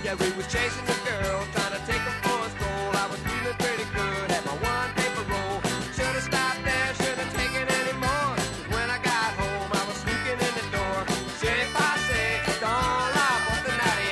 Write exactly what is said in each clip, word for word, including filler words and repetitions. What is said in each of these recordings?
Yeah, we was chasing the girl, trying to take her for a stroll. I was feeling pretty good, had my one paper roll. Should've stopped there, should've taken any more. When I got home, I was sneaking in the door. Shit, I say, don't lie, what the naughty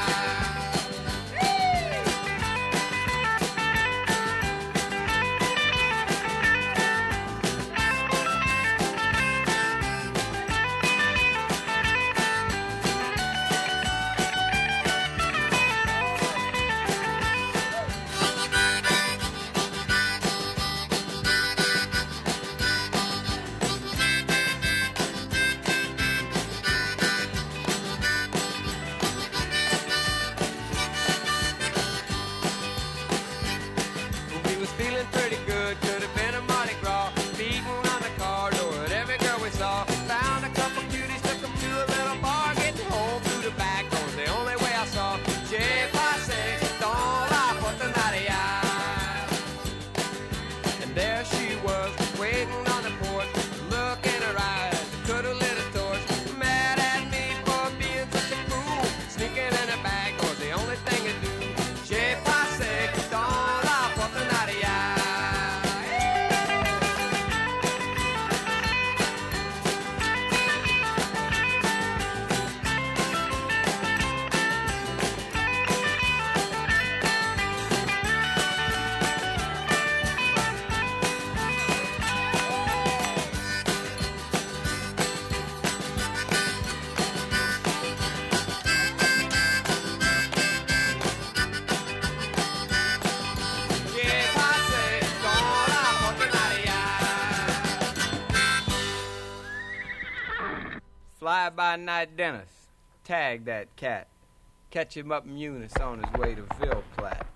Fly-by-night Dennis. Tag that cat. Catch him up in Eunice on his way to Ville Platte.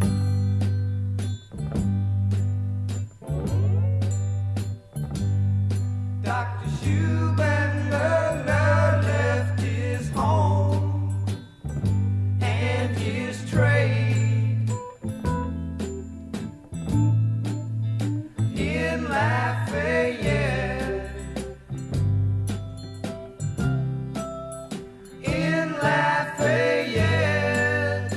Doctor Schubender left his home and his trade in Lafayette. Lafayette.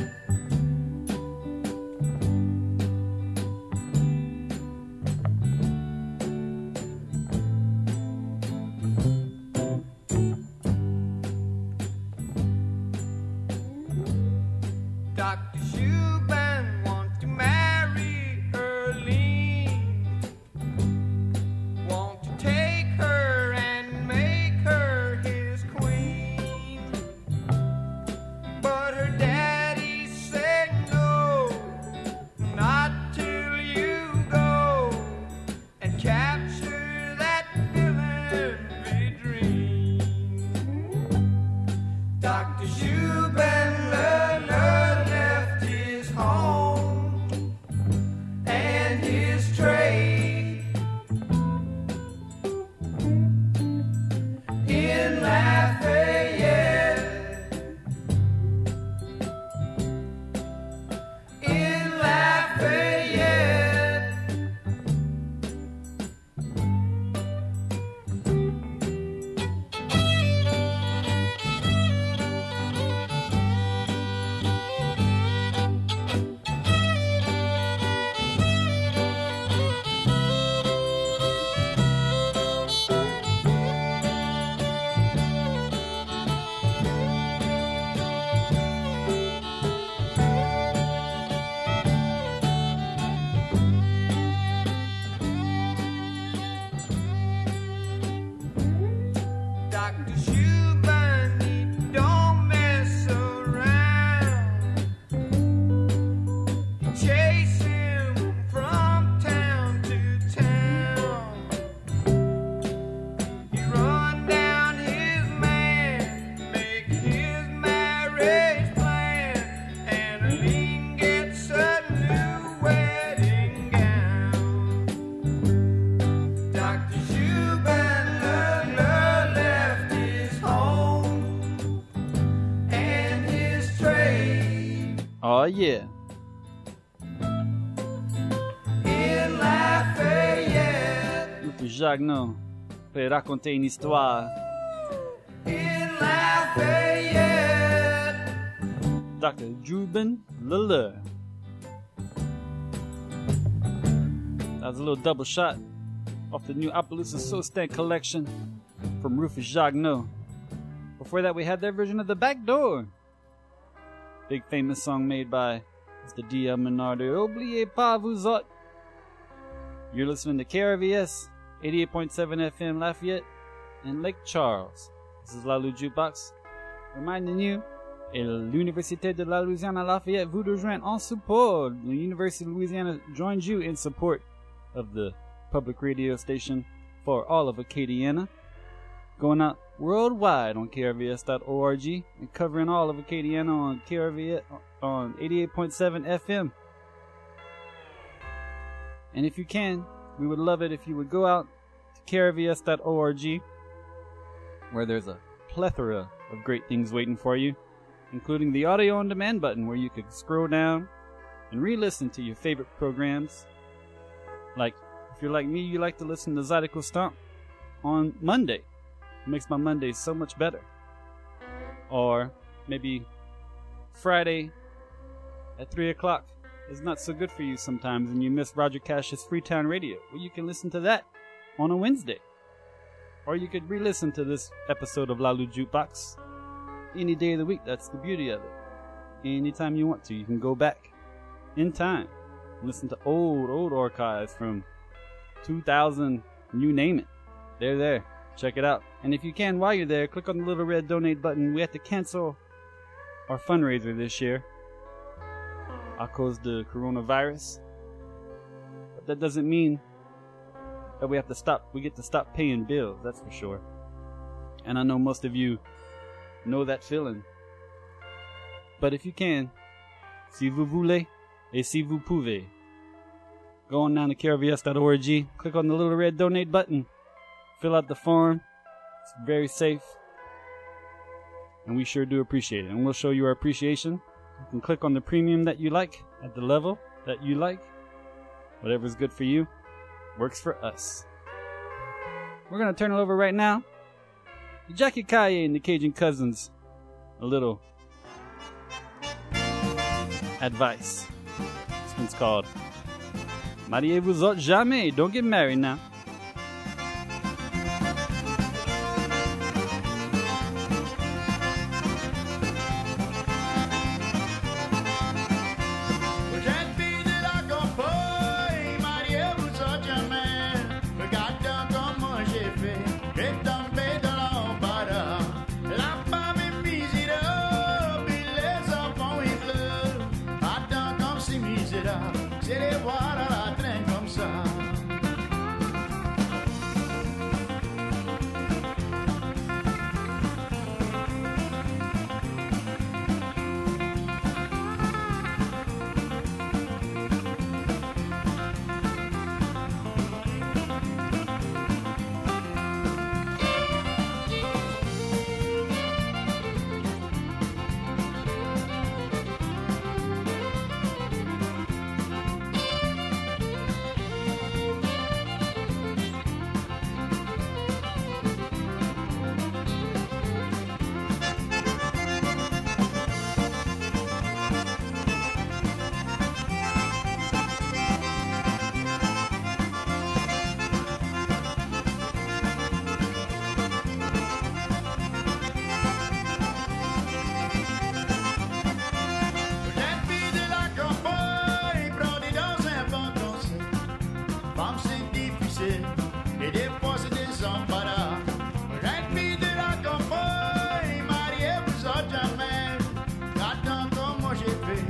Doctor Shuban wants to marry Earlene, want to take her and make her his queen. But her daddy said no, not till you go and capture that villain dream. Doctor Schubender left his home and his trade in Lafayette. In Lafayette. Doctor Shuban, he don't mess around. He chase him from town to town. He run down his man, make his marriage plan, and Aline gets a new wedding gown. Doctor Shuban left his home and his trade. Oh yeah. In Lafayette. Muito Jagnon. Per raconter une histoire. In Lafayette. Doctor Jubin Lele. That was a little double shot off the new Appaloosa Soul Stand collection from Rufus Jagneau. Before that, we had their version of The Back Door. Big famous song made by Mister D L Menard. Oubliez pas vous autres. You're listening to K R V S eighty-eight point seven F M Lafayette and Lake Charles. This is Lalou Jukebox, reminding you, et l'Université de la Louisiane à Lafayette vous rejoint en support. The University of Louisiana joins you in support of the public radio station for all of Acadiana. Going out worldwide on K R V S dot org and covering all of Acadiana on K R V S on eighty-eight point seven F M. And if you can, we would love it if you would go out to K R V S dot org, where there's a plethora of great things waiting for you, including the audio on demand button where you can scroll down and re-listen to your favorite programs. Like, if you're like me, you like to listen to Zydeco Stomp on Monday. It makes my Mondays so much better. Or maybe Friday at three o'clock is not so good for you sometimes and you miss Roger Cash's Freetown Radio. Well, you can listen to that on a Wednesday. Or you could re-listen to this episode of Lalou Jukebox any day of the week. That's the beauty of it. Anytime you want to, you can go back in time and listen to old, old archives from two thousand, you name it. They're there. Check it out. And if you can, while you're there, click on the little red donate button. We have to cancel our fundraiser this year à cause de coronavirus. But that doesn't mean that we have to stop. We get to stop paying bills, that's for sure. And I know most of you know that feeling. But if you can, si vous voulez et si vous pouvez, go on down to K R V S dot org, click on the little red donate button, fill out the form. It's very safe, and we sure do appreciate it. And we'll show you our appreciation. You can click on the premium that you like at the level that you like. Whatever's good for you works for us. We're going to turn it over right now to Jackie Caille and the Cajun Cousins. A little advice. This one's called Mariez-vous autres jamais. Don't get married now. J'ai fait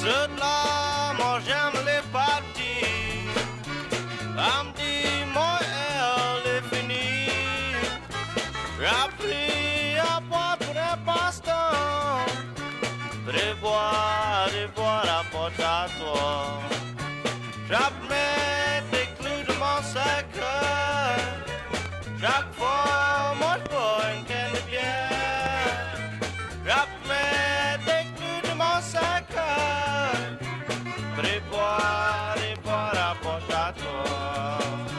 Ceux-là, moi j'aime les parties. Elle me dit, moi elle est finie. J'ai appris à boire pour un passe-temps. Prévoir et boire à porte à toi. J'apmets des clous de mon sacre. Chaque fois, moi je bois une canne de bière. J'apmets des clous de mon sacre. Prévoir et boire à porte à toi.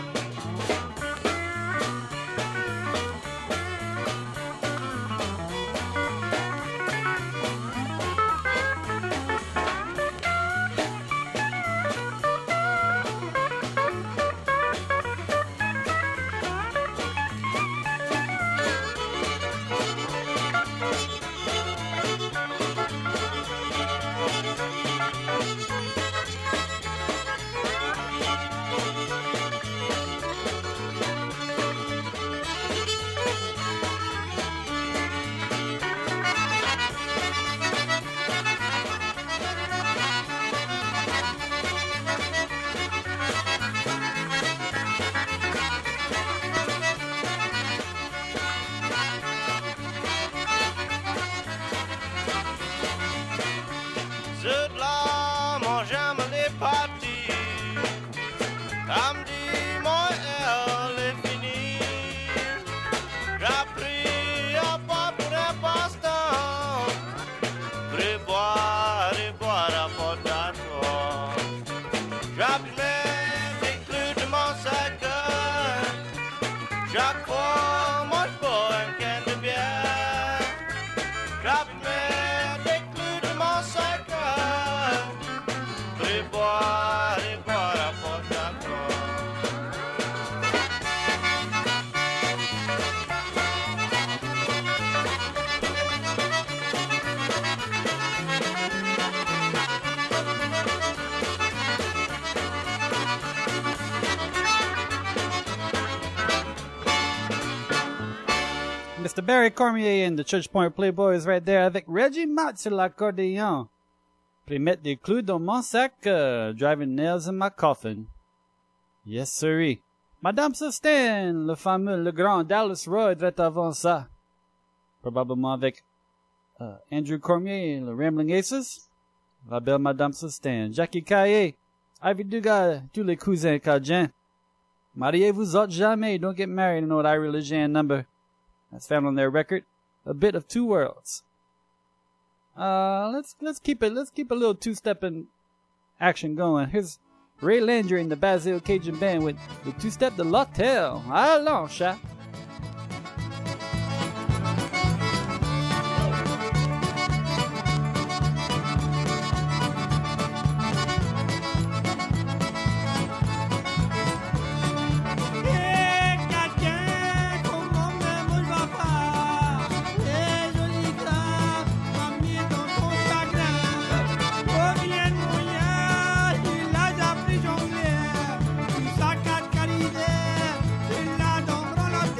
Ceux-là, moi j'aime les parties. Elle me dit, moi elle est finie. J'ai appris à boire pour un passe-temps. Préboire et boire à porte à toi. J'apmets des clous de mon sac. Chaque fois, moi je bois un canne de bière. J'apmets des clous de mon sac. Préboire et boire à porte à toi. Mister Barry Cormier and the Church Point Playboys right there avec Reggie Mott sur l'accordéon. Puis mettre des clous dans mon sac, uh, driving nails in my coffin. Yes, sirree. Madame Sustain, le fameux, le grand Dallas Roy devait avant ça. Probablement avec uh, Andrew Cormier, le Rambling Aces. La belle Madame Sustain. Jackie Caillé, Ivy Dugas, tous les cousins Cajun. Mariez-vous autres jamais, don't get married in old Irish Legion number. That's found on their record. A bit of two worlds. Uh, let's, let's keep it, let's keep a little two-stepping action going. Here's Ray Landry and the Basil Cajun Band with the two-step de l'Hotel. Allons, chat. Sacat caridad, la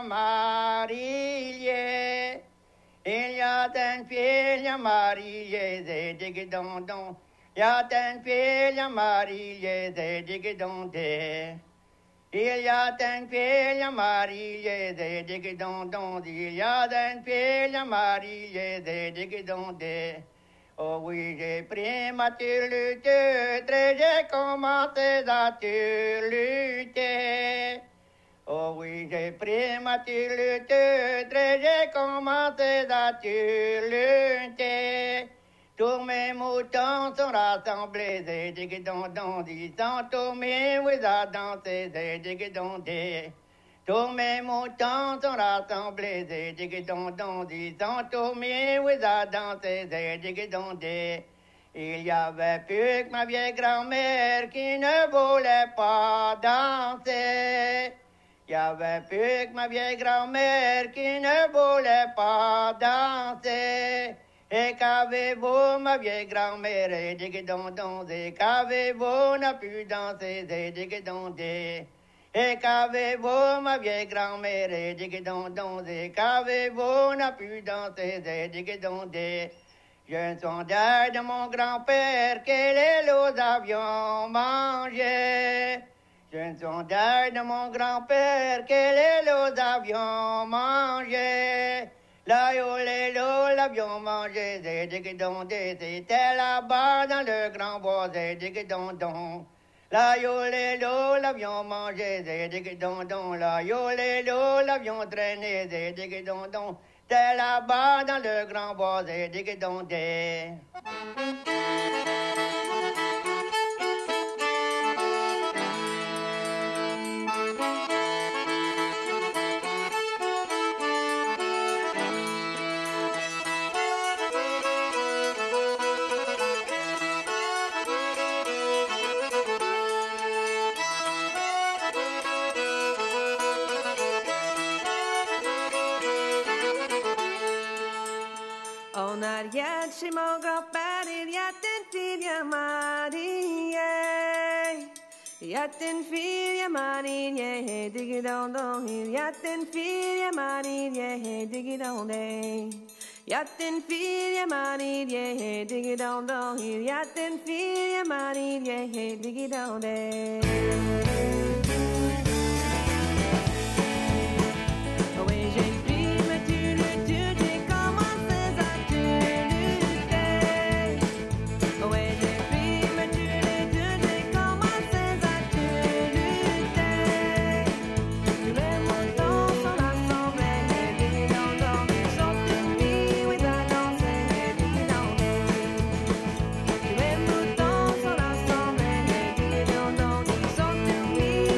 mariée. Il y a une fille mariée, c'est digidon-don. Il y a une fille mariée, c'est digidon-dé. Il y a une fille mariée, c'est digidon-don. Il y a une fille mariée, c'est digidon-dé. Oh oui, j'ai pris ma lutte, j'ai commencé à lutter. Oh oui, j'ai pris ma lutte, j'ai commencé à lutter. Tous mes moutons sont rassemblés, c'est digidon-don, disant tous mes wizards danser, c'est digidon-dé. Tous mes moutons sont rassemblés, c'est digidon-don, disant tous mes wizards danser, c'est digidon-dé. Il y avait plus que ma vieille grand-mère qui ne voulait pas danser. Il y avait plus que ma vieille grand-mère qui ne voulait pas danser. Et qu'avez-vous, ma vieille grand-mère, et digidon-don, et qu'avez-vous, n'a pu danser, et digidon-dé. Et qu'avez-vous, ma vieille grand-mère, et digidon-don, et qu'avez-vous, n'a pu danser, et digidon-dé. Je sondais de mon grand-père quels les lots avions mangé. Je sondais de mon grand-père quels les lots avions mangé. Là, yo, les lots l'avions mangé, c'est digidon-dé, c'était là-bas dans le grand bois, c'est digidon-don. Là, yo, les lots l'avions mangé, c'est digidon-don. Là, yo, les lots l'avions traîné, c'est digidon-don. C'est là-bas dans le grand bois, c'est digidon-dé. En arrière chez mon grand-père, il y a une fille mariée. Il y a une fille mariée, digidon-don. Il y a une fille mariée, digidon-dé. Il y a une fille mariée, digidon-don. Il y a une fille mariée, digidon-dé. Oui, j'ai pris me tu le tu, j'ai commencé à tu lutter. Oui, j'ai pris me tu le tu, j'ai commencé à tu lutter. Tous les moutons sont rassemblés, les digidon-don. Ils sont unis, oui, à danser, les digidon-dé. Tous les moutons sont rassemblés, les digidon-don. Ils sont unis,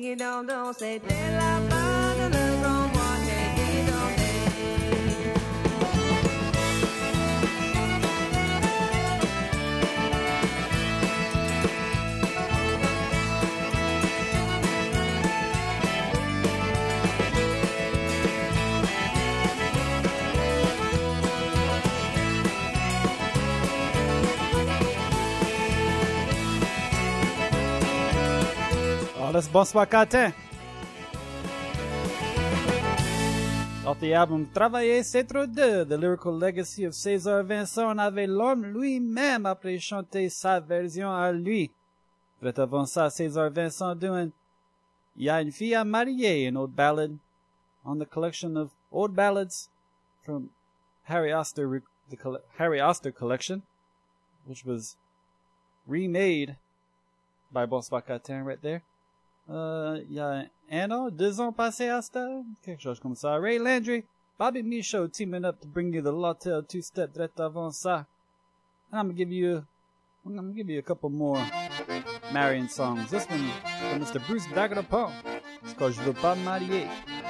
diggy don don, c'était là-bas dans le grand bois, diggy don don. Alles bonsoir Catin. Off the album Travailler c'est trop deux, The Lyrical Legacy of César Vincent, on avait l'homme lui-même après chanter sa version à lui. Peut avant ça, César Vincent doing Il y a une fille à marier, an old ballad on the collection of old ballads from Harry Oster, the coll- Harry Oster collection, which was remade by Bonsoir Catin right there. Euh, il y a un an, deux ans passés à ça, quelque chose comme ça. Ray Landry, Bobby Michaud teaming up to bring you the Lawtel two-step direct avant ça. And I'm gonna give you, I'm gonna give you a couple more Marion songs. This one from Mister Bruce Daguerreau. It's called Je veux pas me marier.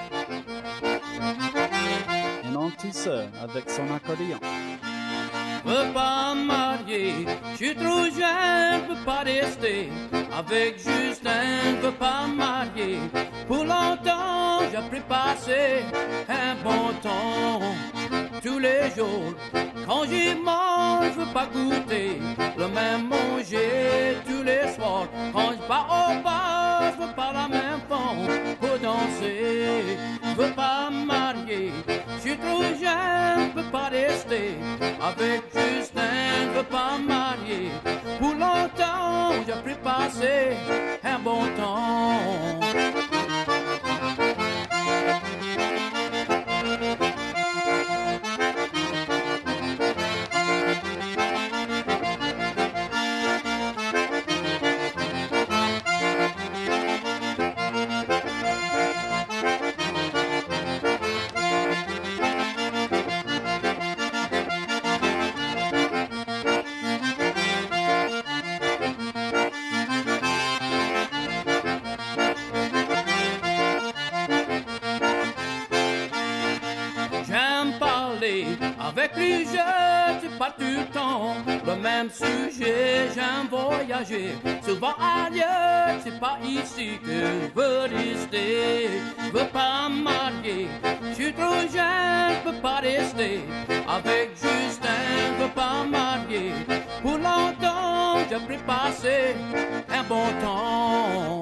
Et non tout seul avec son accordéon. Veux pas me marier, je suis trop jeune, peux pas rester avec Justin, veux pas me marier. Pour longtemps, j'ai pris passer un bon temps. Tous les jours, quand j'y mange, je veux pas goûter le même manger tous les soirs. Quand je pars au bar, je veux pas la même femme pour danser. Je veux pas me marier, je suis trop jeune, peux pas rester avec Justin, je veux pas me marier. Pour longtemps, j'ai pris passer un bon temps. Avec les jeux, c'est pas tout le temps le même sujet. J'aime voyager, souvent ailleurs. C'est pas ici que je veux rester. Je veux pas me marier, je suis trop jeune, je peux pas rester avec Justin. Je veux pas me marier, pour longtemps j'ai pris passer un bon temps.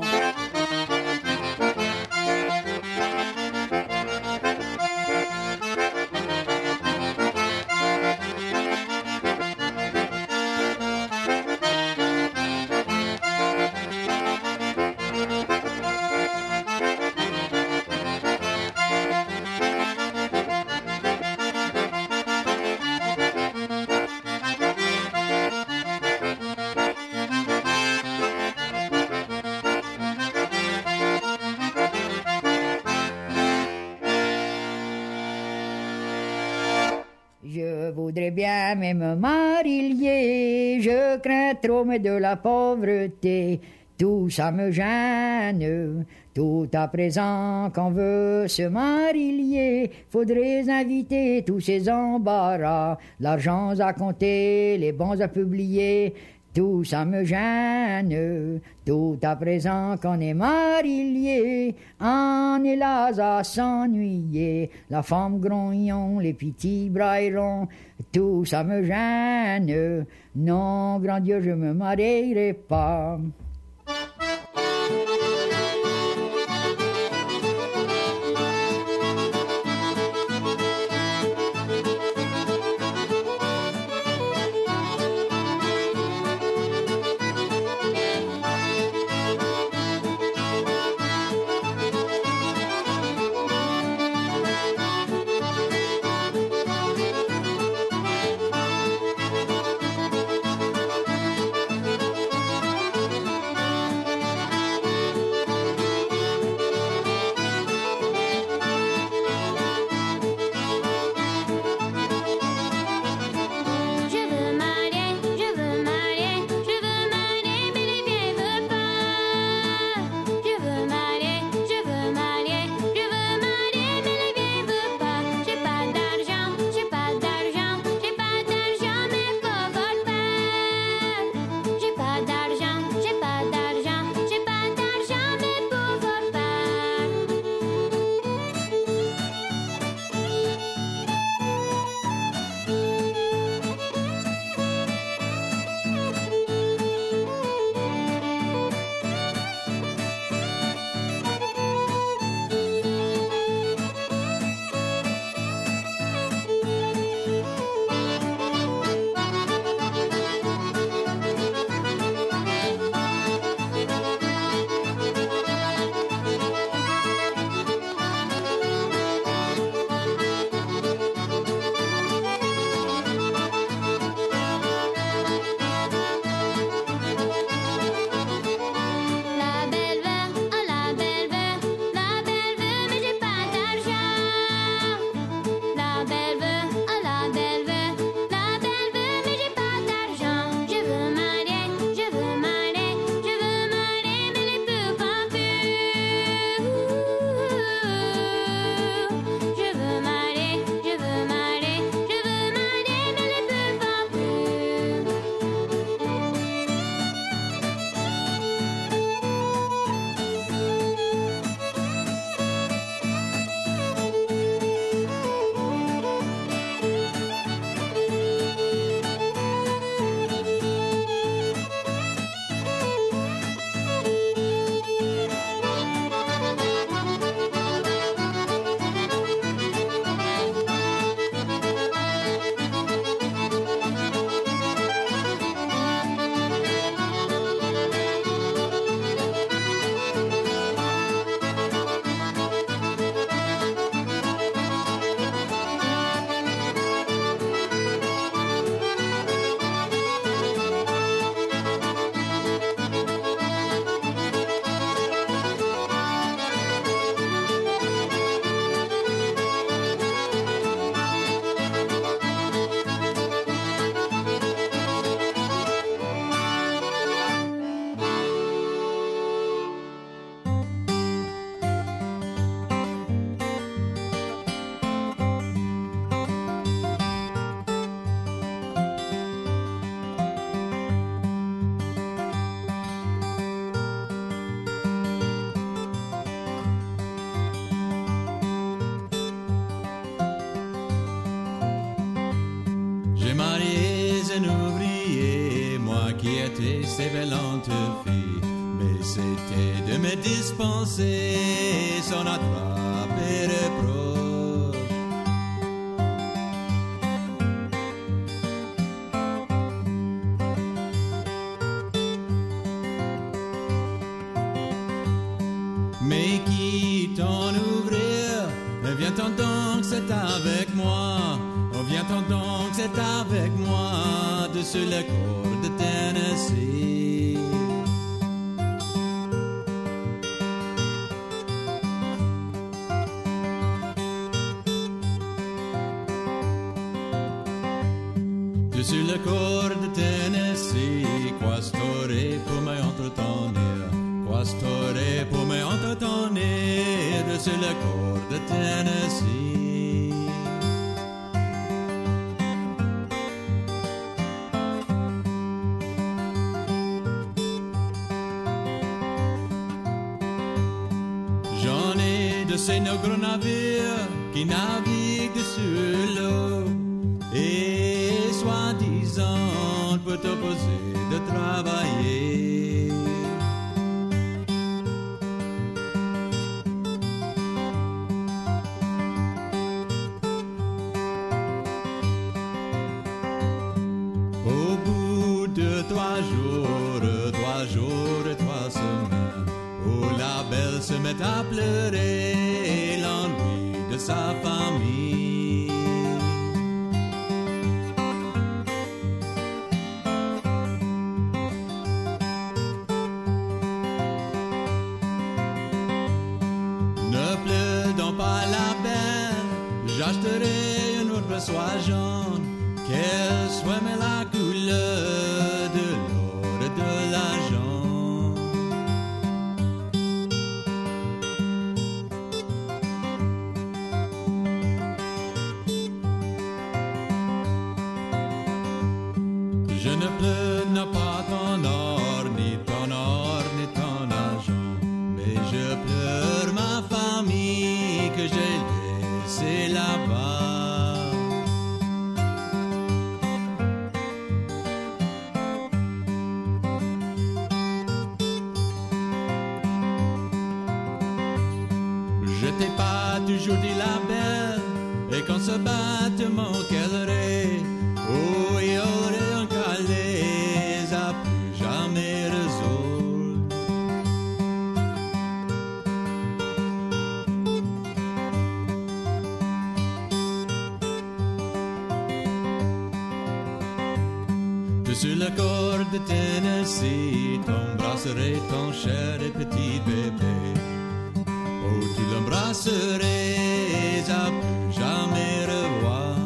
Je voudrais bien même marier, je crains trop mais de la pauvreté, tout ça me gêne. Tout à présent qu'on veut se marier, faudrait inviter tous ces embarras, l'argent à compter, les bons à publier. Tout ça me gêne, tout à présent qu'on est marié, on est là à s'ennuyer, la femme grognon, les petits brailleront, tout ça me gêne, non, grand Dieu, je me marierai pas. un ouvrier, moi qui étais sévillante fille, mais c'était de me dispenser son attrape et reproche. Mais qui t'en ouvrir, viens-t'en donc, c'est avec moi. Oh, viens-t'en donc, c'est avec moi, de sur le corps de Tennessee. De sur le corps de Tennessee, quoi story pour m'entretenir, quoi story pour m'entretenir, de sur le corps de Tennessee. J'en ai de ces nos gros navires qui naviguent sur l'eau et soi-disant pour t'opposer de travailler. Au bout de trois jours, trois jours et trois semaines, oh, la belle se met à pleurer l'ennui de sa famille. Ne pleure donc pas la belle, j'achèterai une autre soie jaune, qu'elle soit mais la couleur de l'or et de l'argent. Je ne pleure non pas ton or, ni ton or, ni ton argent, mais je pleure ma famille que j'ai laissée là-bas. Je t'ai pas toujours dit la belle, et qu'on se batte mon calerai, oh, il y aurait un calais à plus jamais résoudre. De sur le corps de Tennessee, t'embrasserai ton cher et petit bébé. Oh, tu l'embrasserais à plus jamais revoir.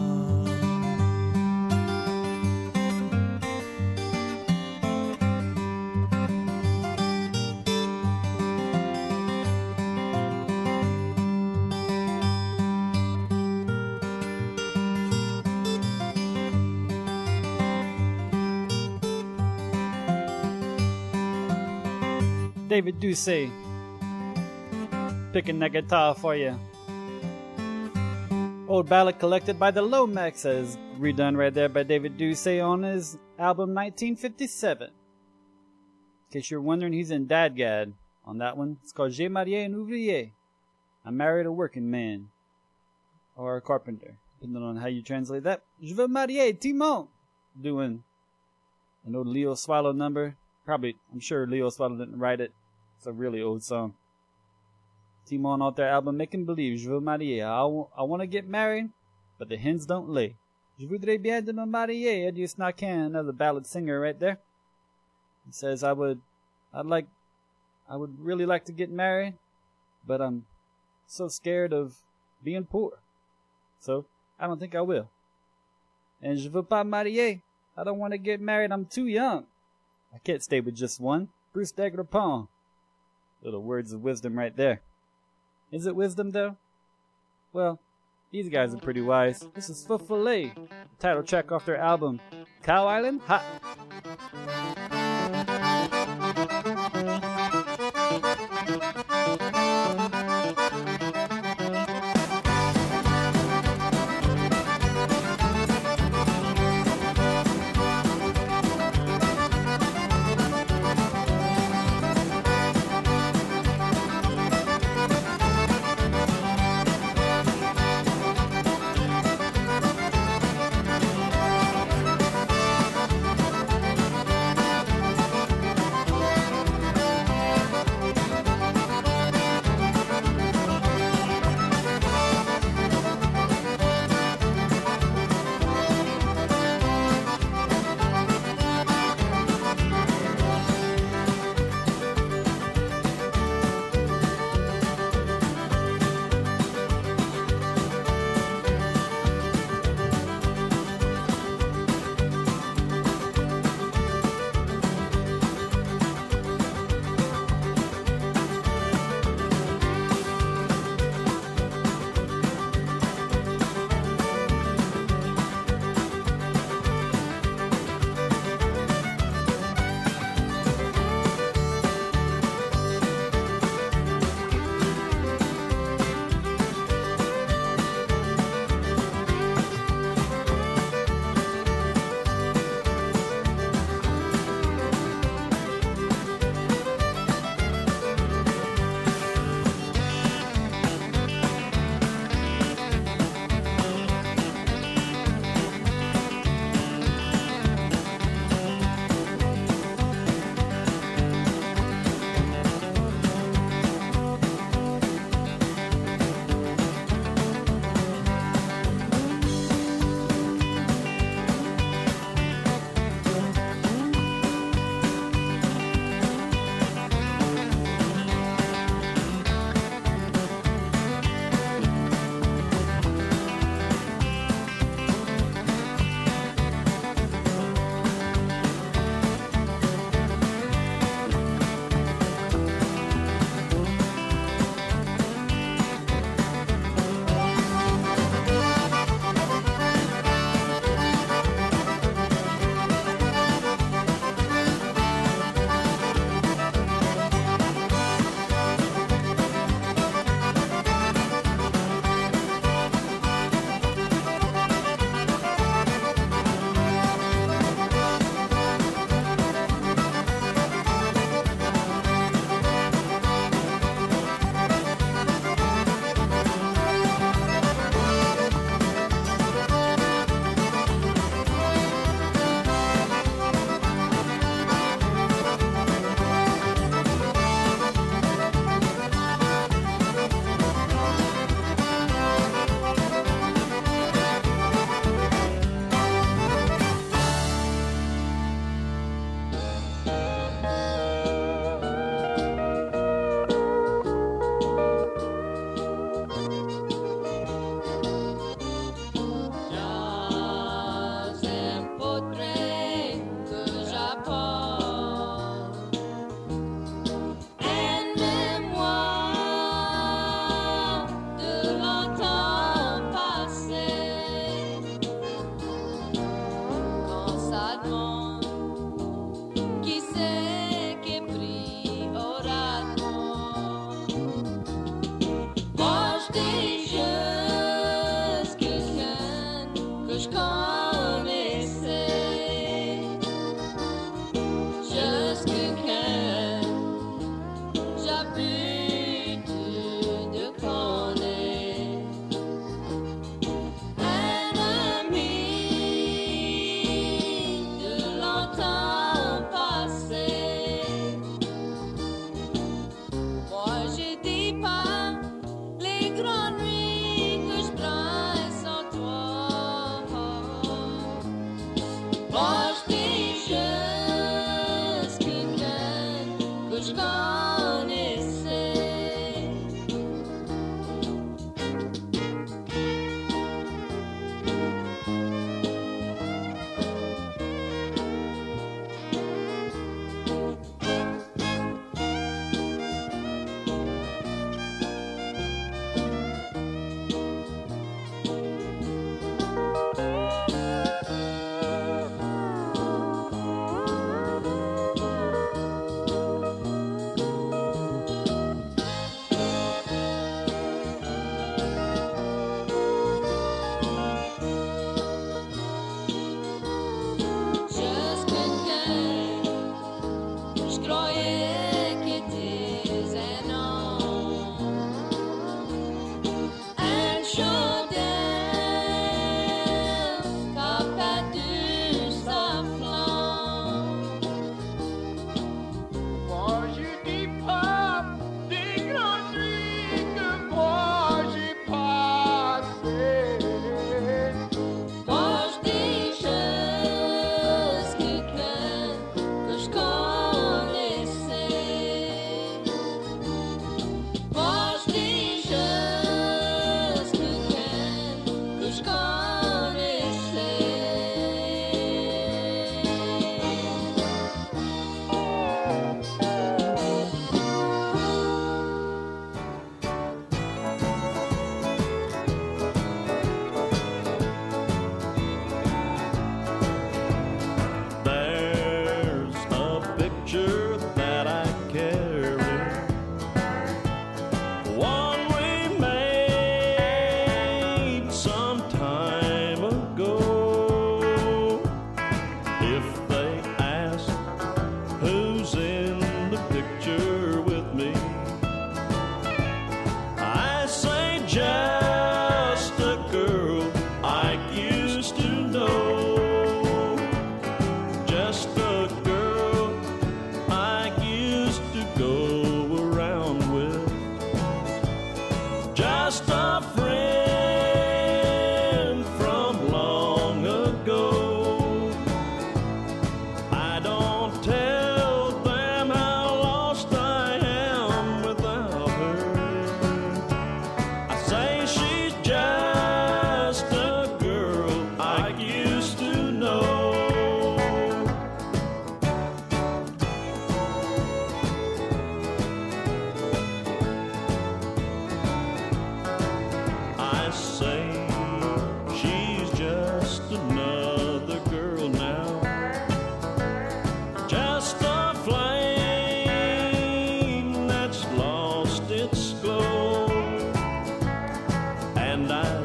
David Doucet picking that guitar for you. Old ballad collected by the Lomaxes, redone right there by David Doucet on his album nineteen fifty-seven. In case you're wondering, he's in Dadgad on that one. It's called J'ai marié un ouvrier. I married a working man. Or a carpenter, depending on how you translate that. Je veux marier Timon. Doing an old Leo Swallow number. Probably, I'm sure Leo Swallow didn't write it. It's a really old song. Timon off their album Making Believe. Je veux marier. I, w- I want to get married, but the hens don't lay. Je voudrais bien de me marier. Eddie Snacan, another ballad singer right there. He says, I would, I'd like, I would really like to get married, but I'm so scared of being poor. So, I don't think I will. And je veux pas marier. I don't want to get married. I'm too young. I can't stay with just one. Bruce Daguerre-Pont. Little words of wisdom right there. Is it wisdom, though? Well, these guys are pretty wise. This is Fufale, the title track off their album, Cow Island Hot.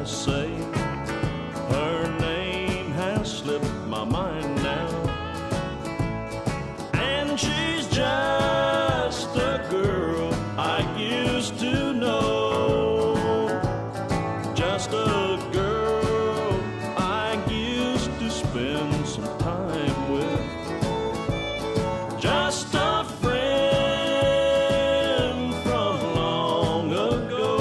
to say. Her name has slipped my mind now, and she's just a girl I used to know. Just a girl I used to spend some time with. Just a friend from long ago.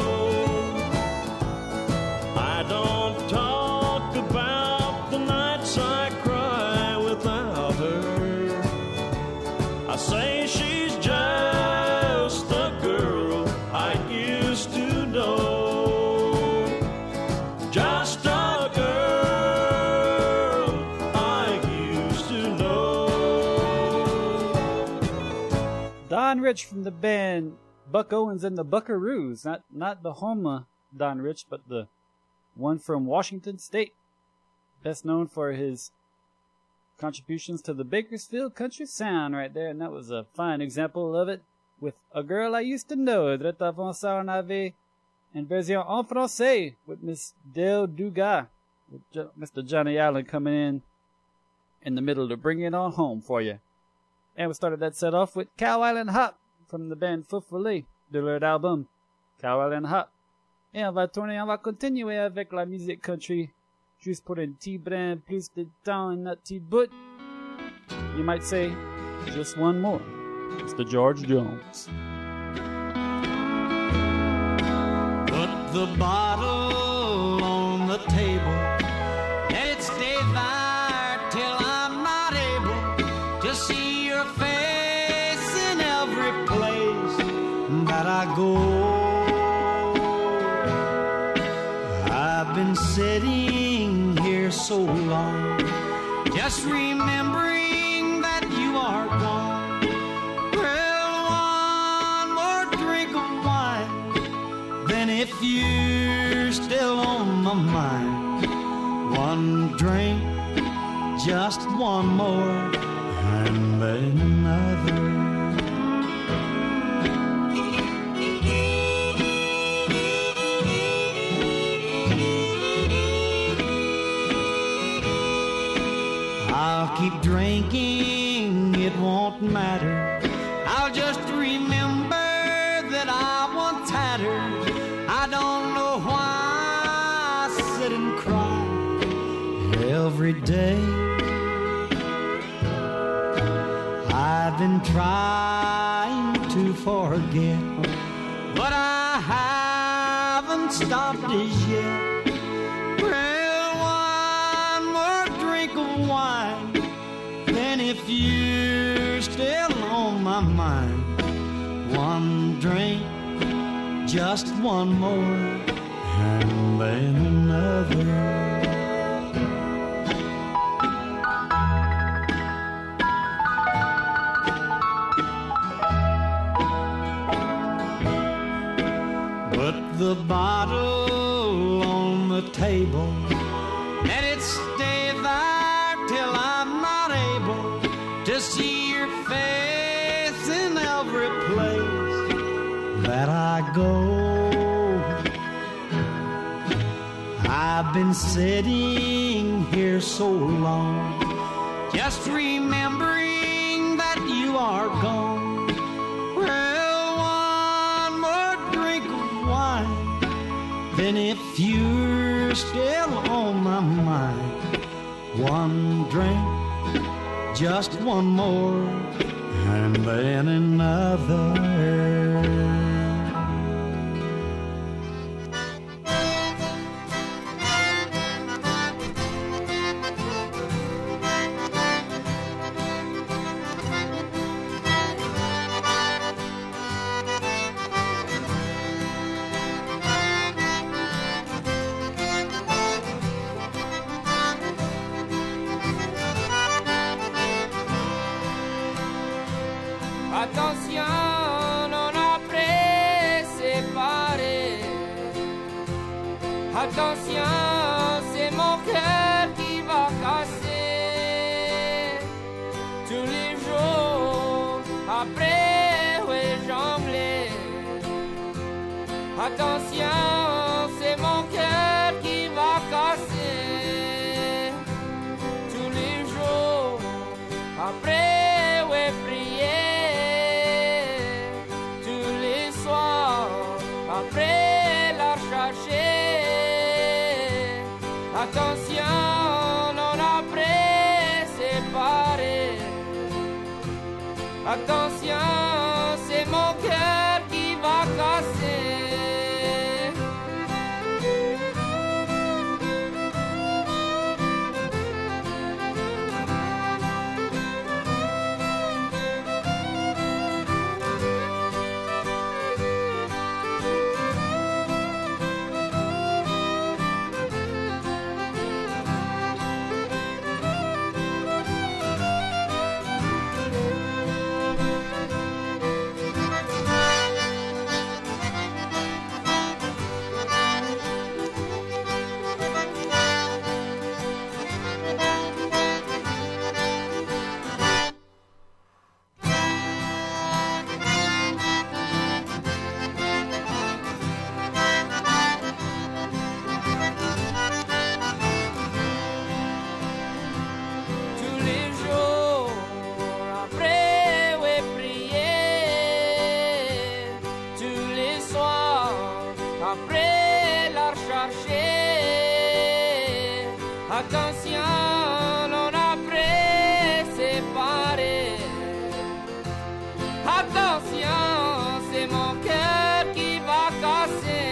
I don't talk about the nights I cry without her. I say she's just a girl I used to know. Just a girl I used to know. Don Rich from the band Buck Owens and the Buckaroos. Not not the Homa Don Rich, but the one from Washington State. Best known for his contributions to the Bakersfield Country Sound right there, and that was a fine example of it with A Girl I Used to Know, Drette avant ça on avait en version en français with Miss Dale Dugas, with Jo- Mister Johnny Allen coming in in the middle to bring it on home for you. And we started that set off with Cow Island Hop from the band Feu Follet de leur album Cow Island Hop. Et on va tourner, on va continuer avec la musique country juste pour un petit brin plus de temps et un petit bout. You might say, just one more. Mister George Jones. Put the bottle on the table, let it stay there till I'm not able to see your face in every place that I go. I've been sitting here so long, just remembering that you are gone. Well, one more drink of wine, then if you're still on my mind, one drink, just one more, and then another. I'll keep drinking, it won't matter. I'll just remember that I once had her. I don't know why I sit and cry every day. I've been trying to forget, but I haven't stopped as yet. Well, one more drink of wine, then if you're still on my mind, one drink, just one more, and then another. Put the bottle on the table, let it stay there till I'm not able to see your face in every place that I go. I've been sitting here so long, just remembering that you are gone. Well, one more drink of wine, then if you're still on my mind, one drink, just one more, and then another. Attention, on a préséparé. Attention, c'est mon cœur qui va casser. Tous les jours, après, ouais, jonglé. Attention, c'est mon cœur qui Attention, non après séparer. Attention, c'est mon cœur qui va casser. Attention, non après séparer. Attention, c'est mon cœur qui va casser.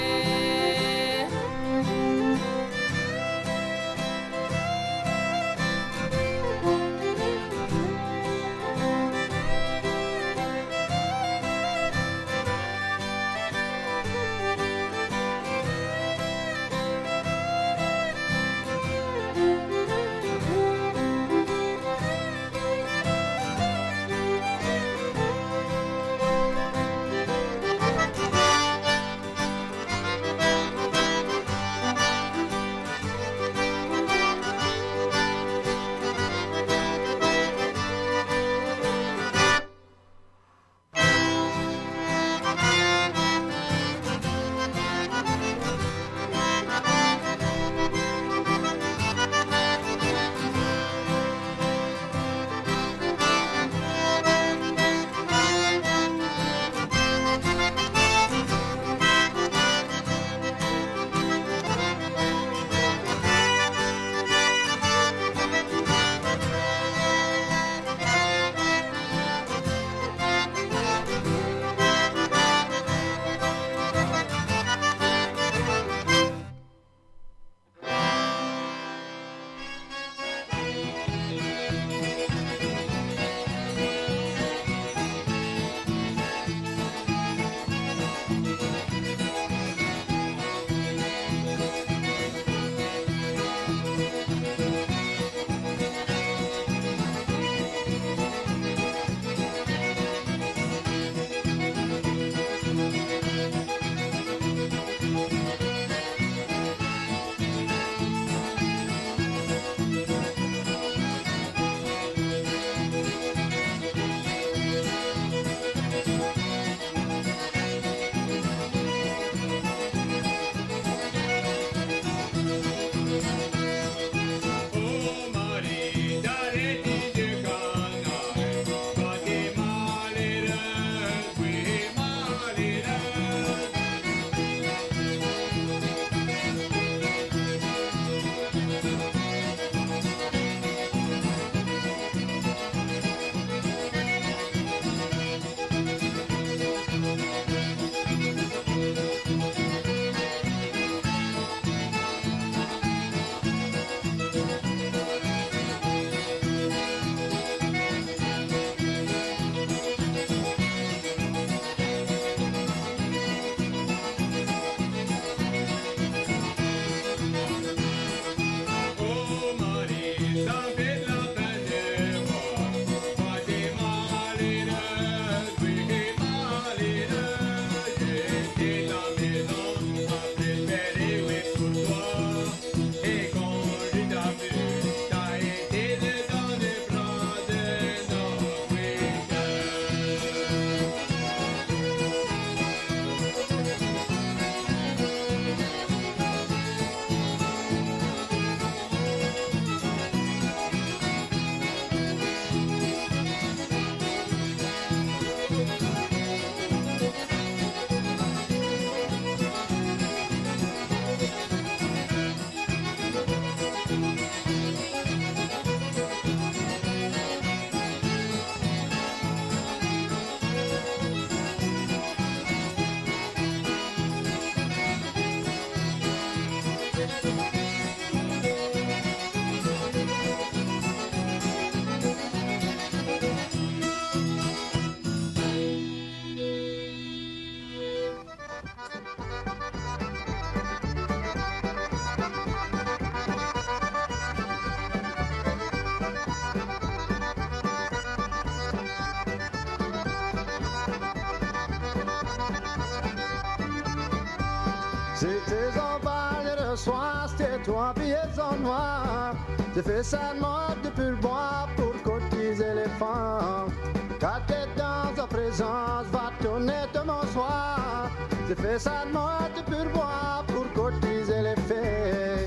C'était en balle le soir, c'était toi billets en noir. J'ai fait ça de mode depuis le bois pour cotiser les femmes. Quand t'es dans ta présence, va tourner de mon soir. J'ai fait ça de mode depuis le bois pour cotiser les filles.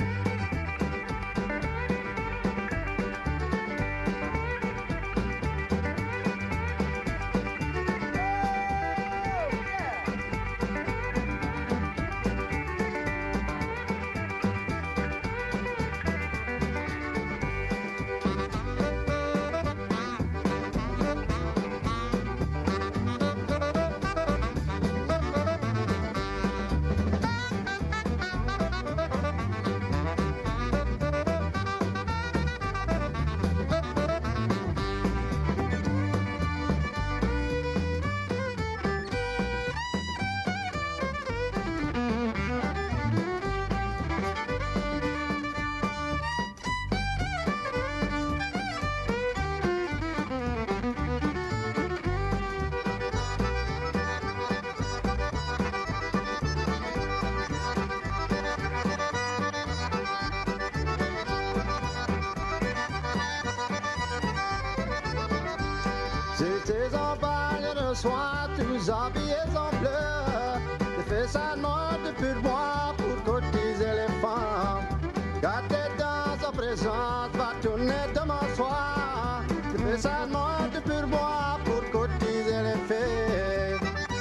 J'étais en balle le soir, tous habillés en bleu. J'ai fait ça de mode depuis le bois pour cotiser les femmes. Quand t'es dans sa présence, va tourner de mon soir. J'ai fait ça de mode depuis le bois pour cotiser les filles.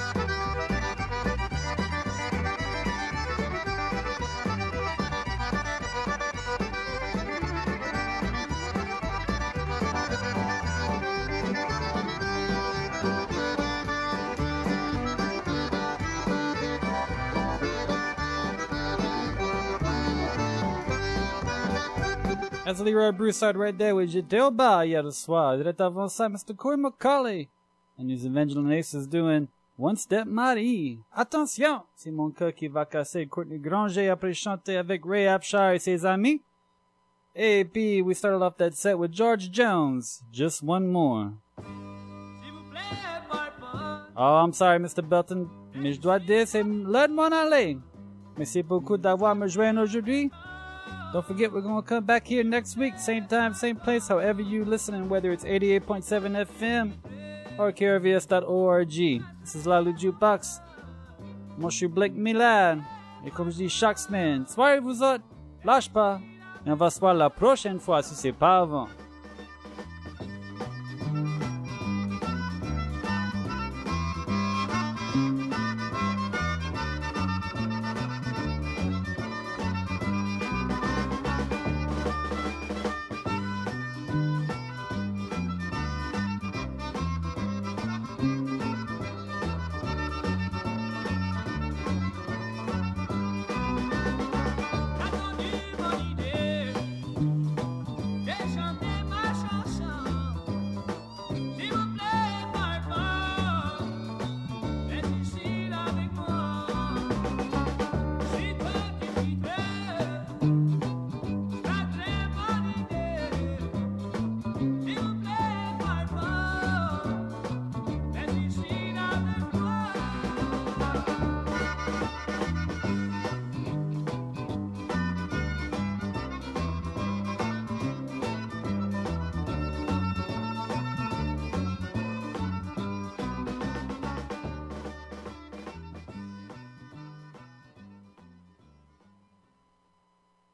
That's Leroy Broussard right there with J'étais au bar hier le soir. Direct avant ça, Mister Corey McCauley. And his Evangeline Aces doing One Step Marie. Attention, c'est mon cas qui va casser Courtney Granger après chanter avec Ray Apshire et ses amis. Et puis, we started off that set with George Jones. Just one more. Oh, I'm sorry, Mister Belton, mais je dois dire, c'est l'heure de m'en aller. Merci beaucoup d'avoir me joindre aujourd'hui. Don't forget, we're going to come back here next week, same time, same place, however you listening, whether it's eighty-eight point seven F M or K R V S dot org. This is Lalu Jukebox. Moi, je suis Blake Milan. Et comme je dis chaque semaine, soirez vous autres, lâche pas. Et on va se voir la prochaine fois si c'est pas avant.